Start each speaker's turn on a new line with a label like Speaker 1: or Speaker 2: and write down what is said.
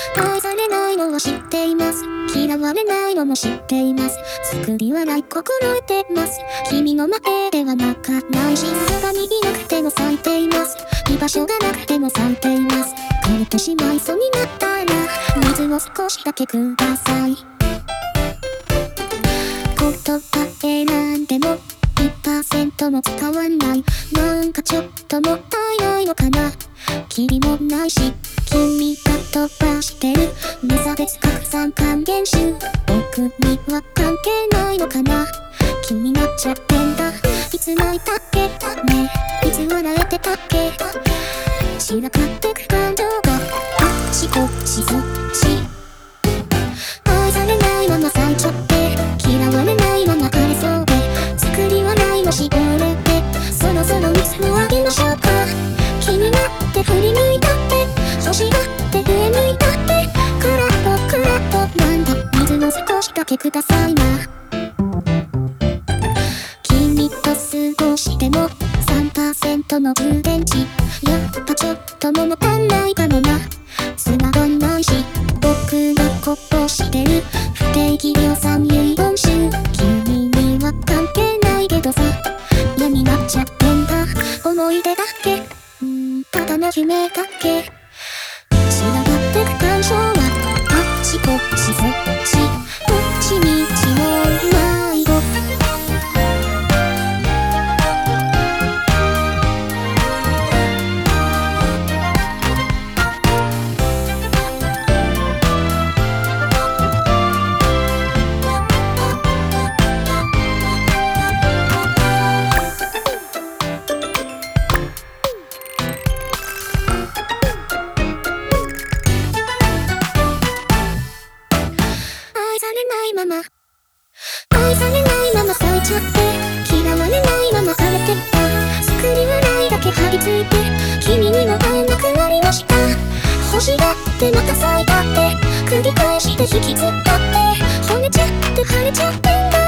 Speaker 1: 愛されないのは知っています。嫌われないのも知っています。救いはない心得てます。君の前では泣かないし、そばにいなくても咲いています。居場所がなくても咲いています。枯れてしまいそうになったら水を少しだけください。言葉選んでも 1% も使わない。なんかちょっともったいないのかな。キリもないし君が飛ばしてる無差別拡散還元集、僕には関係ないのかな。気になっちゃってんだ。いつ泣いたっけねえ、いつ笑えてたっけ。散らかってく感情があっちこっちそっち。愛されないまま咲いちゃって、嫌われないまま枯れそうで、作りはないの絞れて、そろそろ水をあげましょうか。気になって振り向いたって、欲しがって上向いたって、クラッとクラッとなんだ、水を少しだけくださいな。君と過ごしても 3% の充電池、やっぱちょっと物足んないかもな。繋がんないし僕がこぼしてる不定期量産遺言集、君には関係ないけどさ、嫌になっちゃってんだ。思い出だけただの夢だけ。散らばってく感情はあっちこっちそっち、どっちみちも迷子。愛されないまま咲いちゃって、嫌われないまま枯れてった。作りはないだけ張り付いて、君には会えなくなりました。欲しがってまた咲いたって、繰り返して引きずったって、惚れちゃって腫れちゃってんだ。